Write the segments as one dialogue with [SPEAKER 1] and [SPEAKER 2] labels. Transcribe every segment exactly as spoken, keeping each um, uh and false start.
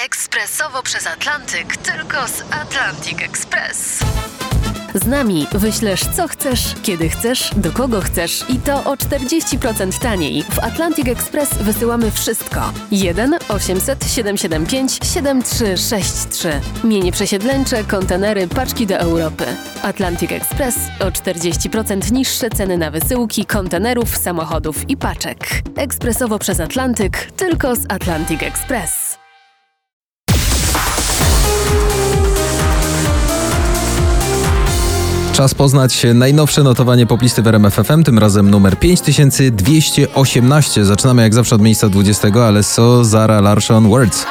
[SPEAKER 1] Ekspresowo przez Atlantyk, tylko z Atlantic Express.
[SPEAKER 2] Z nami wyślesz co chcesz, kiedy chcesz, do kogo chcesz i to o czterdzieści procent taniej. W Atlantic Express wysyłamy wszystko. jeden osiemset siedemset siedemdziesiąt pięć siedemdziesiąt trzy sześćdziesiąt trzy. Mienie przesiedleńcze, kontenery, paczki do Europy. Atlantic Express o czterdzieści procent niższe ceny na wysyłki, kontenerów, samochodów i paczek. Ekspresowo przez Atlantyk, tylko z Atlantic Express.
[SPEAKER 3] Czas poznać najnowsze notowanie poplisty w R M F F M, tym razem numer pięć tysięcy dwieście osiemnaście. Zaczynamy jak zawsze od miejsca dwudziestego, ale so Zara Larsson Words.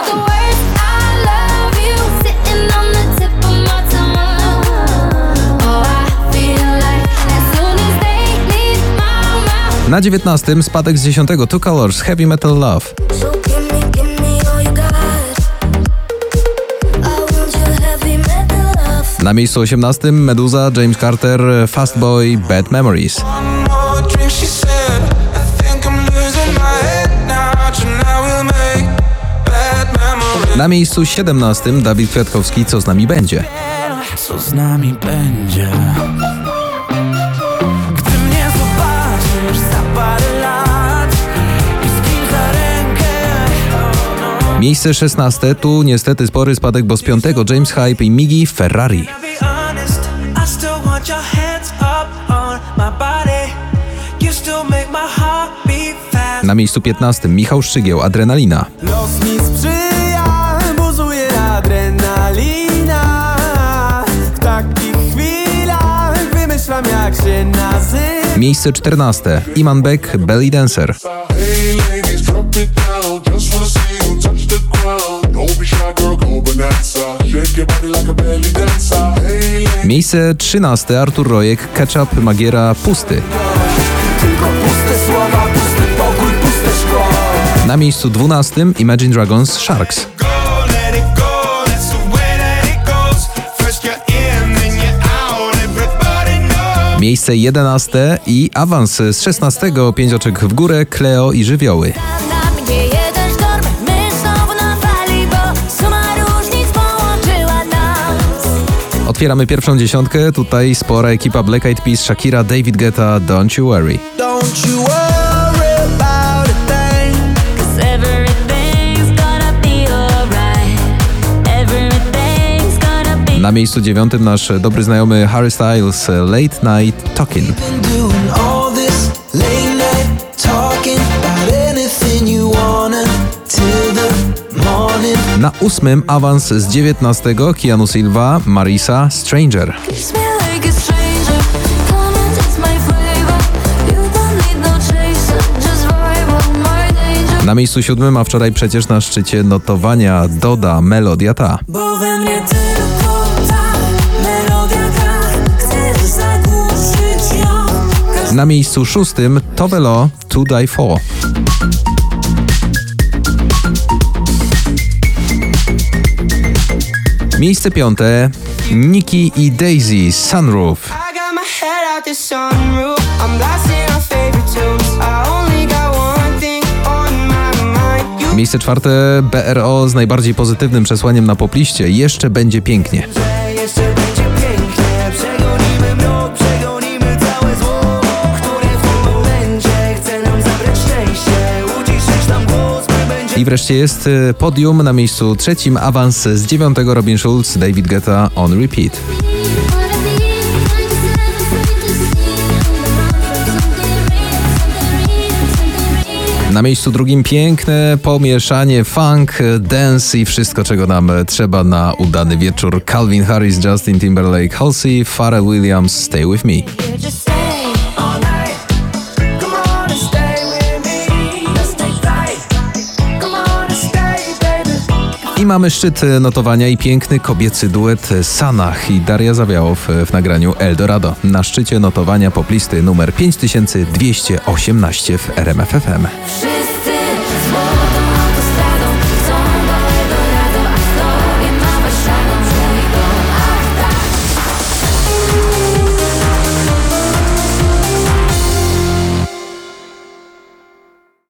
[SPEAKER 3] Na dziewiętnastym spadek z dziesiątego Two Colors Heavy Metal Love. Na miejscu osiemnastym Meduza, James Carter, Fast Boy, Bad Memories. Na miejscu siedemnastym Dawid Kwiatkowski, Co z nami będzie.
[SPEAKER 4] Co z nami będzie? Gdy mnie zobaczysz za parę lat i z kim za rękę.
[SPEAKER 3] Miejsce szesnaste, tu niestety spory spadek, bo z piątego James Hype i Miggy Ferrari. Na miejscu piętnastym Michał Szczygieł, Adrenalina.
[SPEAKER 4] Los mi sprzyja, buzuje adrenalina. W takich chwilach wymyślam, jak się nazywa.
[SPEAKER 3] Miejsce czternaste Iman Beck, Belly Dancer. Miejsce trzynaste Artur Rojek, Ketchup, Magiera, Pusty.
[SPEAKER 4] Tylko puste słowa, pusty pokój, puste szkło.
[SPEAKER 3] Na miejscu dwunastym Imagine Dragons, Sharks. Miejsce jedenaste i awans z szesnastego, pięć oczek w górę, Cleo i Żywioły. Otwieramy pierwszą dziesiątkę, tutaj spora ekipa Black Eyed Peas, Shakira, David Guetta, Don't You Worry.
[SPEAKER 4] Don't you worry about a thing, 'cause everything's gonna be alright. Everything's gonna be.
[SPEAKER 3] Na miejscu dziewiątym nasz dobry znajomy Harry Styles, Late Night Talking.
[SPEAKER 4] Doing all this late night talking about anything you wanna till the morning.
[SPEAKER 3] Na ósmym awans z dziewiętnastego Keanu Silva, Marisa, Stranger.
[SPEAKER 5] Kiss me like a stranger, come and taste my flavor. You don't need no chaser, just vibe on my danger.
[SPEAKER 3] Na miejscu siódmym, a wczoraj przecież na szczycie notowania Doda, Melodia ta.
[SPEAKER 5] Bo we mnie tylko ta melodia gra, chcesz zagłuszyć ją.
[SPEAKER 3] Na miejscu szóstym Tovelo, To Die For. Miejsce piąte Nicki i Daisy, Sunroof.
[SPEAKER 6] I got my head out the sunroof. I'm blasting our favorite tunes. I only got one thing on my mind. You
[SPEAKER 3] Miejsce czwarte B R O z najbardziej pozytywnym przesłaniem na popliście. Jeszcze będzie pięknie.
[SPEAKER 4] Jeszcze będzie pięknie, przegonimy mrok, przegonimy całe zło, które w tym momencie chce nam zabrać szczęście. Uciszysz nam głos, my będziemy.
[SPEAKER 3] I wreszcie jest y, podium na miejscu trzecim, awans z dziewiątego Robin Schulz, David Guetta, On Repeat. Na miejscu drugim piękne pomieszanie funk, dance i wszystko, czego nam trzeba na udany wieczór. Calvin Harris, Justin Timberlake, Halsey, Pharrell Williams, Stay With Me.
[SPEAKER 5] Just stay all night.
[SPEAKER 4] Come on and stay with me. Let's take flight. Come on and stay, baby.
[SPEAKER 3] I mamy szczyt notowania i piękny kobiecy duet Sanach i Daria Zawiałow w nagraniu Eldorado. Na szczycie notowania poplisty numer pięć tysięcy dwieście osiemnaście w R M F F M.